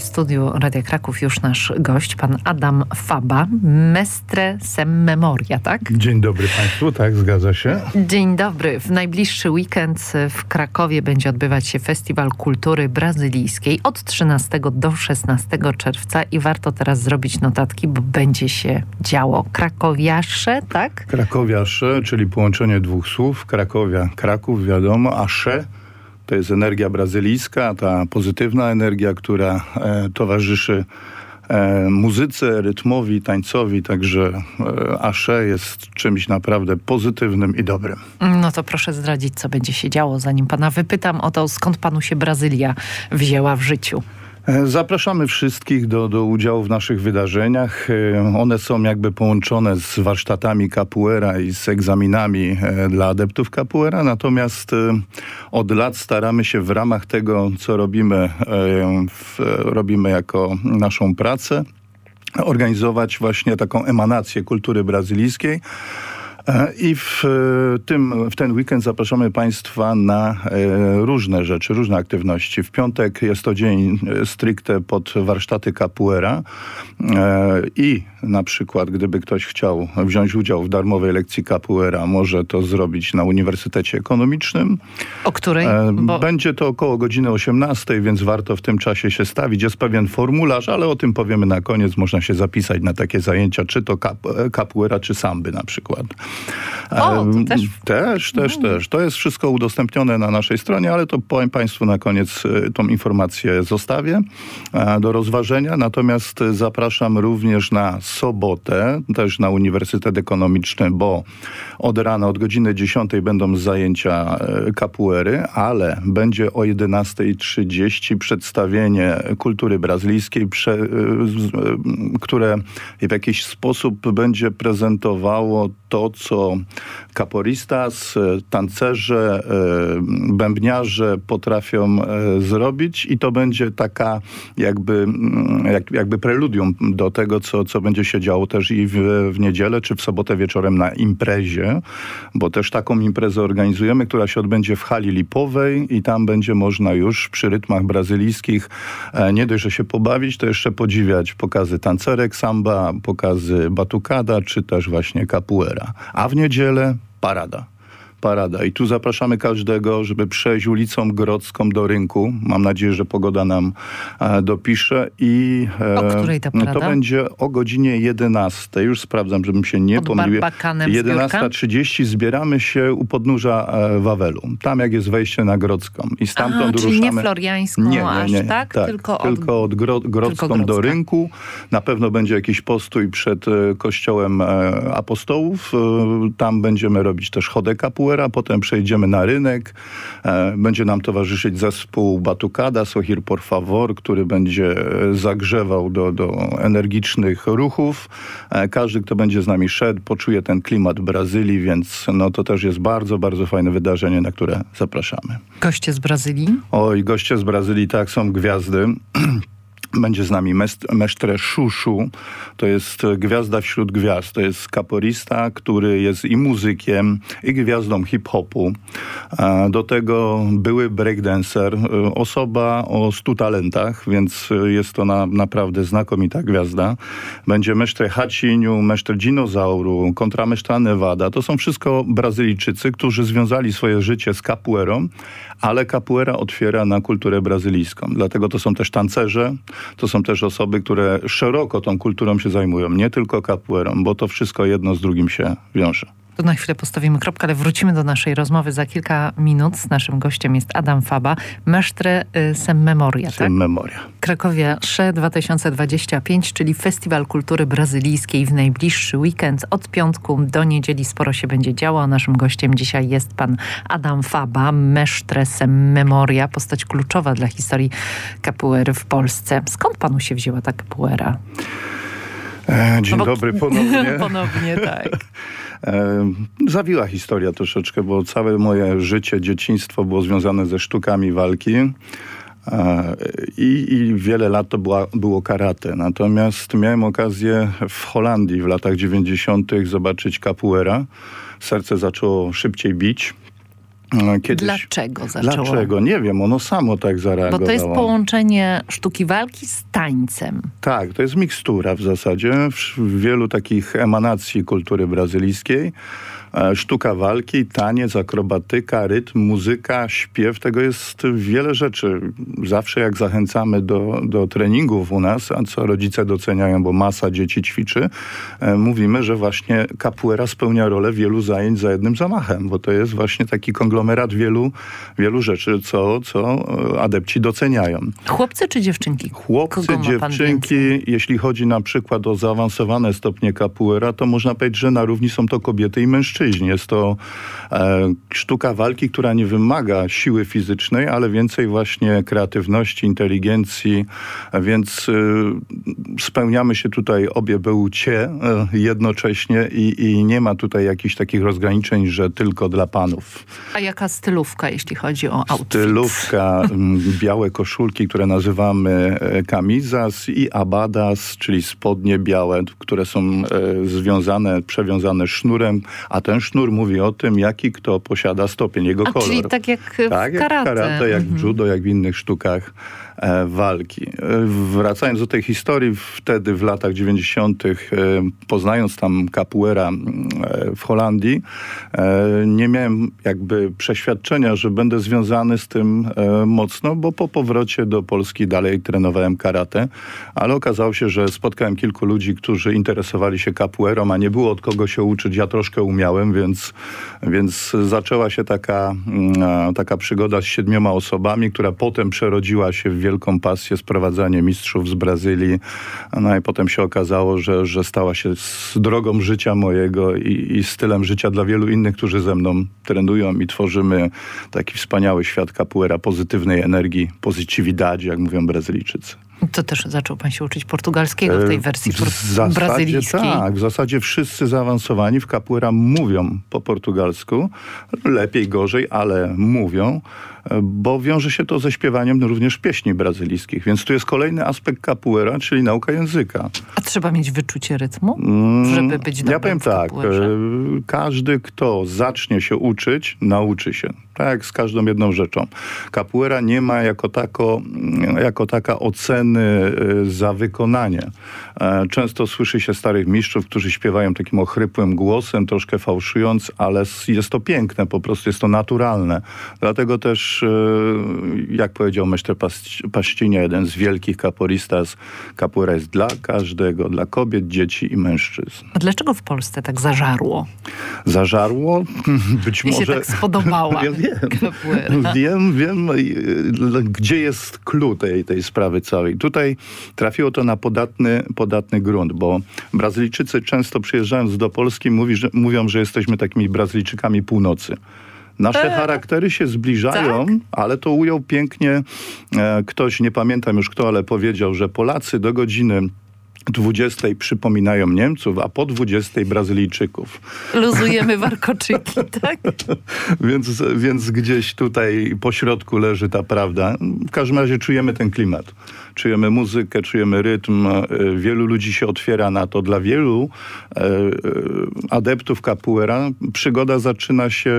w studiu Radia Kraków już nasz gość, pan Adam Faba, Mestre sem memoria, tak? Dzień dobry Państwu, tak, zgadza się. Dzień dobry. W najbliższy weekend w Krakowie będzie odbywać się Festiwal Kultury Brazylijskiej od 13 do 16 czerwca i warto teraz zrobić notatki, bo będzie się działo. Krakowiasze, tak? Krakowiasze, czyli połączenie dwóch słów. Krakowia, Kraków, wiadomo, a sze to jest energia brazylijska, ta pozytywna energia, która towarzyszy muzyce, rytmowi, tańcowi, także asze jest czymś naprawdę pozytywnym i dobrym. No to proszę zdradzić, co będzie się działo, zanim pana wypytam o to, skąd panu się Brazylia wzięła w życiu. Zapraszamy wszystkich do udziału w naszych wydarzeniach. One są jakby połączone z warsztatami capoeira i z egzaminami dla adeptów capoeira, natomiast od lat staramy się w ramach tego, co robimy jako naszą pracę, organizować właśnie taką emanację kultury brazylijskiej. I w ten weekend zapraszamy Państwa na różne rzeczy, różne aktywności. W piątek jest to dzień stricte pod warsztaty capoeira i na przykład, gdyby ktoś chciał wziąć udział w darmowej lekcji capoeira, może to zrobić na Uniwersytecie Ekonomicznym. O której? Będzie to około godziny 18, więc warto w tym czasie się stawić. Jest pewien formularz, ale o tym powiemy na koniec. Można się zapisać na takie zajęcia, czy to capoeira, czy samby na przykład. O, to też. To jest wszystko udostępnione na naszej stronie, ale to powiem Państwu na koniec, tą informację zostawię do rozważenia. Natomiast zapraszam również na sobotę, też na Uniwersytet Ekonomiczny, bo od rana, od godziny 10 będą zajęcia capoeiry, ale będzie o 11:30 przedstawienie kultury brazylijskiej, które w jakiś sposób będzie prezentowało to, co capoeiristas, tancerze, bębniarze potrafią zrobić i to będzie taka jakby preludium do tego, co będzie się działo też i w niedzielę, czy w sobotę wieczorem na imprezie, bo też taką imprezę organizujemy, która się odbędzie w hali lipowej i tam będzie można już przy rytmach brazylijskich nie dość, że się pobawić, to jeszcze podziwiać pokazy tancerek, samba, pokazy batucada, czy też właśnie capoeira. A w niedzielę parada. I tu zapraszamy każdego, żeby przejść ulicą Grodzką do rynku. Mam nadzieję, że pogoda nam dopisze. I o której ta parada? To będzie o godzinie 11. Już sprawdzam, żebym się nie pomylił. 11:30 zbieramy się u podnóża Wawelu. Tam jak jest wejście na Grodzką. I stamtąd czyli ruszamy. nie Floriańską nie. Tak? Tylko od Grodzką do rynku. Na pewno będzie jakiś postój przed kościołem apostołów. Tam będziemy robić też chodę capoeira. Potem przejdziemy na rynek. Będzie nam towarzyszyć zespół Batucada, Sorrir por Favor, który będzie zagrzewał do energicznych ruchów. Każdy, kto będzie z nami szedł, poczuje ten klimat Brazylii, więc to też jest bardzo, bardzo fajne wydarzenie, na które zapraszamy. Goście z Brazylii? Oj, goście z Brazylii, tak, są gwiazdy. Będzie z nami Mestre Chuchu, to jest gwiazda wśród gwiazd. To jest capoeirista, który jest i muzykiem, i gwiazdą hip-hopu. Do tego były breakdancer, osoba o 100 talentach, więc jest to naprawdę znakomita gwiazda. Będzie Mestre Hacinho, Mestre Dinozauru, Contramestra Nevada. To są wszystko Brazylijczycy, którzy związali swoje życie z capoeirą, ale capoeira otwiera na kulturę brazylijską. Dlatego to są też tancerze, to są też osoby, które szeroko tą kulturą się zajmują, nie tylko capoeirą, bo to wszystko jedno z drugim się wiąże. Tu na chwilę postawimy kropkę, ale wrócimy do naszej rozmowy za kilka minut. Naszym gościem jest Adam Faba, Mestre sem memoria, tak? Sem memoria. Krakowiasze 2025, czyli Festiwal Kultury Brazylijskiej w najbliższy weekend. Od piątku do niedzieli sporo się będzie działo. Naszym gościem dzisiaj jest pan Adam Faba, Mestre sem memoria, postać kluczowa dla historii capoeiry w Polsce. Skąd panu się wzięła ta capoeira? Dzień dobry ponownie. Ponownie, tak. Zawiła historia troszeczkę, bo całe moje życie, dzieciństwo było związane ze sztukami walki. I wiele lat to było karate. Natomiast miałem okazję w Holandii w latach 90. zobaczyć capoeira. Serce zaczęło szybciej bić. kiedyś... Dlaczego zaczęło? Dlaczego? Nie wiem, ono samo tak zareagowało. Bo to jest połączenie sztuki walki z tańcem. Tak, to jest mikstura w zasadzie wielu takich emanacji kultury brazylijskiej. Sztuka walki, taniec, akrobatyka, rytm, muzyka, śpiew, tego jest wiele rzeczy. Zawsze jak zachęcamy do treningów u nas, a co rodzice doceniają, bo masa dzieci ćwiczy, mówimy, że właśnie capoeira spełnia rolę wielu zajęć za jednym zamachem, bo to jest właśnie taki konglomerat wielu rzeczy, co adepci doceniają. Chłopcy czy dziewczynki? Chłopcy, dziewczynki, jeśli chodzi na przykład o zaawansowane stopnie capoeira, to można powiedzieć, że na równi są to kobiety i mężczyźni. Jest to sztuka walki, która nie wymaga siły fizycznej, ale więcej właśnie kreatywności, inteligencji, więc spełniamy się tutaj obie płcie jednocześnie i nie ma tutaj jakichś takich rozgraniczeń, że tylko dla panów. A jaka stylówka, jeśli chodzi o outfit? Stylówka, białe koszulki, które nazywamy camisas i abadas, czyli spodnie białe, które są przewiązane sznurem, a ten sznur mówi o tym, jaki kto posiada stopień, jego kolor. Czyli tak jak w karate. Jak w karate, jak w judo, jak w innych sztukach walki. Wracając do tej historii, wtedy w latach 90. poznając tam capoeira w Holandii, nie miałem jakby przeświadczenia, że będę związany z tym mocno, bo po powrocie do Polski dalej trenowałem karate, ale okazało się, że spotkałem kilku ludzi, którzy interesowali się capoeirą, a nie było od kogo się uczyć. Ja troszkę umiałem, więc zaczęła się taka przygoda z 7 osobami, która potem przerodziła się w wielką pasję, sprowadzanie mistrzów z Brazylii. No i potem się okazało, że stała się drogą życia mojego i stylem życia dla wielu innych, którzy ze mną trenują i tworzymy taki wspaniały świat capoeira, pozytywnej energii, positividade, jak mówią Brazylijczycy. To też zaczął pan się uczyć portugalskiego w tej wersji brazylijskiej. Tak, w zasadzie wszyscy zaawansowani w capoeira mówią po portugalsku. Lepiej, gorzej, ale mówią, bo wiąże się to ze śpiewaniem również pieśni brazylijskich. Więc tu jest kolejny aspekt capoeira, czyli nauka języka. A trzeba mieć wyczucie rytmu, żeby być dobrym. Ja powiem tak, każdy, kto zacznie się uczyć, nauczy się. Tak jak z każdą jedną rzeczą. Capoeira nie ma jako taka oceny za wykonanie. Często słyszy się starych mistrzów, którzy śpiewają takim ochrypłym głosem, troszkę fałszując, ale jest to piękne, po prostu jest to naturalne. Dlatego też, jak powiedział Mestre Pastinha, jeden z wielkich capoeristas, capoeira jest dla każdego, dla kobiet, dzieci i mężczyzn. A dlaczego w Polsce tak zażarło? Zażarło? Być może... się tak spodobała. Wiem, gdzie jest clue tej sprawy całej. Tutaj trafiło to na podatny grunt, bo Brazylijczycy często przyjeżdżając do Polski mówią, że jesteśmy takimi Brazylijczykami północy. Nasze charaktery się zbliżają, tak? Ale to ujął pięknie ktoś, nie pamiętam już kto, ale powiedział, że Polacy do godziny 20 przypominają Niemców, a po 20 Brazylijczyków. Luzujemy warkoczyki, tak? Więc gdzieś tutaj po środku leży ta prawda. W każdym razie czujemy ten klimat. Czujemy muzykę, czujemy rytm. Wielu ludzi się otwiera na to. Dla wielu adeptów capoeira przygoda zaczyna się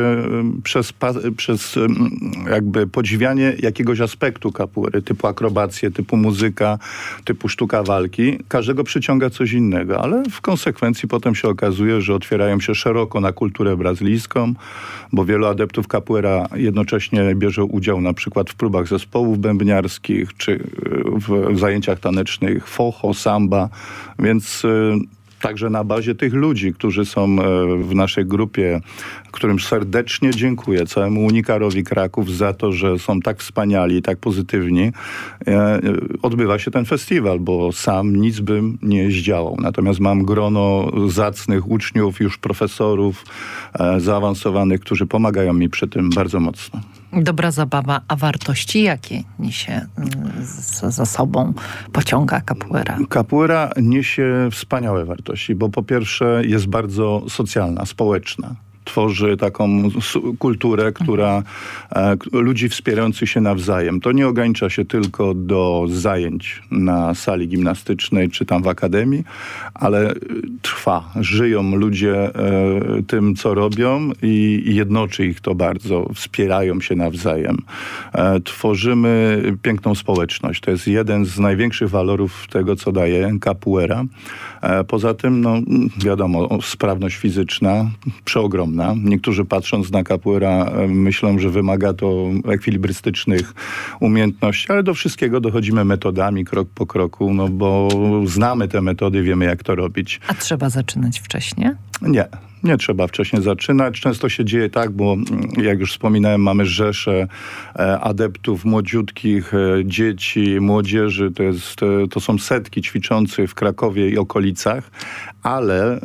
przez jakby podziwianie jakiegoś aspektu capoeiry, typu akrobacje, typu muzyka, typu sztuka walki. Każdego przyciąga coś innego, ale w konsekwencji potem się okazuje, że otwierają się szeroko na kulturę brazylijską, bo wielu adeptów capoeira jednocześnie bierze udział na przykład w próbach zespołów bębniarskich, czy w zajęciach tanecznych, focho, samba, więc także na bazie tych ludzi, którzy są w naszej grupie, którym serdecznie dziękuję, całemu Unikarowi Kraków za to, że są tak wspaniali, tak pozytywni, odbywa się ten festiwal, bo sam nic bym nie zdziałał. Natomiast mam grono zacnych uczniów, już profesorów zaawansowanych, którzy pomagają mi przy tym bardzo mocno. Dobra zabawa, a wartości jakie niesie za sobą, pociąga capoeira? Capoeira niesie wspaniałe wartości, bo po pierwsze jest bardzo socjalna, społeczna. Tworzy taką kulturę, która ludzi wspierających się nawzajem. To nie ogranicza się tylko do zajęć na sali gimnastycznej czy tam w akademii, ale trwa. Żyją ludzie tym, co robią i jednoczy ich to bardzo. Wspierają się nawzajem. Tworzymy piękną społeczność. To jest jeden z największych walorów tego, co daje capoeira. Poza tym, no wiadomo, sprawność fizyczna przeogromna. Niektórzy patrząc na capoeira myślą, że wymaga to ekwilibrystycznych umiejętności, ale do wszystkiego dochodzimy metodami, krok po kroku, no bo znamy te metody, wiemy jak to robić. A trzeba zaczynać wcześniej? Nie trzeba wcześniej zaczynać. Często się dzieje tak, bo jak już wspominałem, mamy rzesze adeptów młodziutkich, dzieci, młodzieży. To są setki ćwiczących w Krakowie i okolicach, ale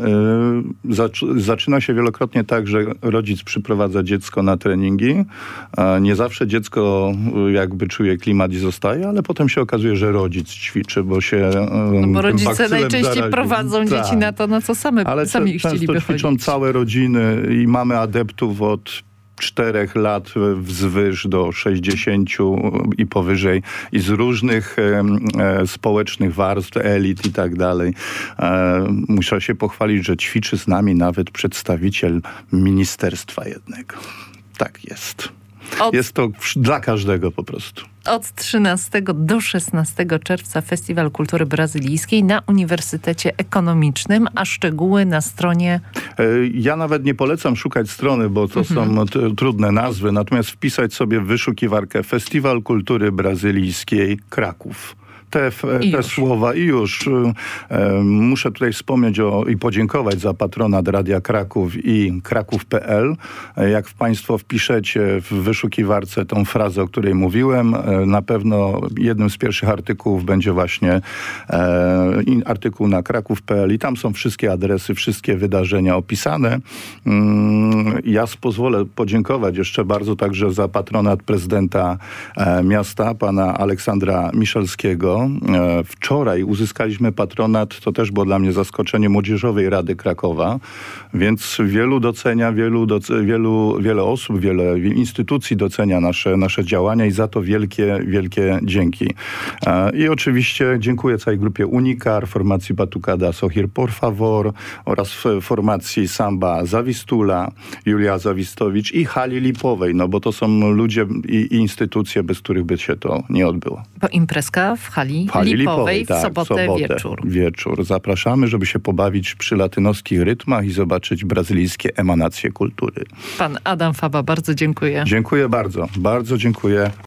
zaczyna się wielokrotnie tak, że rodzic przyprowadza dziecko na treningi. Nie zawsze dziecko jakby czuje klimat i zostaje, ale potem się okazuje, że rodzic ćwiczy, bo się bo rodzice najczęściej zaraził. prowadzą dzieci na to, na co sami chcieliby ćwiczą chodzić. całe rodziny i mamy adeptów od 4 lat wzwyż do 60 i powyżej i z różnych społecznych warstw, elit i tak dalej. Muszę się pochwalić, że ćwiczy z nami nawet przedstawiciel ministerstwa jednego. Tak jest. Jest to dla każdego po prostu. Od 13 do 16 czerwca Festiwal Kultury Brazylijskiej na Uniwersytecie Ekonomicznym, a szczegóły na stronie... Ja nawet nie polecam szukać strony, bo to są trudne nazwy, natomiast wpisać sobie w wyszukiwarkę Festiwal Kultury Brazylijskiej Kraków. Te słowa i już. Muszę tutaj wspomnieć i podziękować za patronat Radia Kraków i kraków.pl. Jak państwo wpiszecie w wyszukiwarce tą frazę, o której mówiłem, na pewno jednym z pierwszych artykułów będzie właśnie artykuł na kraków.pl i tam są wszystkie adresy, wszystkie wydarzenia opisane. Ja pozwolę podziękować jeszcze bardzo także za patronat prezydenta miasta, pana Aleksandra Miszalskiego. Wczoraj uzyskaliśmy patronat, to też było dla mnie zaskoczenie, Młodzieżowej Rady Krakowa, więc wielu docenia, wiele osób, wiele instytucji docenia nasze działania i za to wielkie, wielkie dzięki. I oczywiście dziękuję całej grupie Unikar, formacji Batucada Sohir Por Favor oraz formacji Samba Zawistula, Julia Zawistowicz i Hali Lipowej, no bo to są ludzie i instytucje, bez których by się to nie odbyło. Bo imprezka w Hali Lipowej w sobotę wieczór. Zapraszamy, żeby się pobawić przy latynowskich rytmach i zobaczyć brazylijskie emanacje kultury. Pan Adam Faba, bardzo dziękuję. Dziękuję bardzo. Bardzo dziękuję.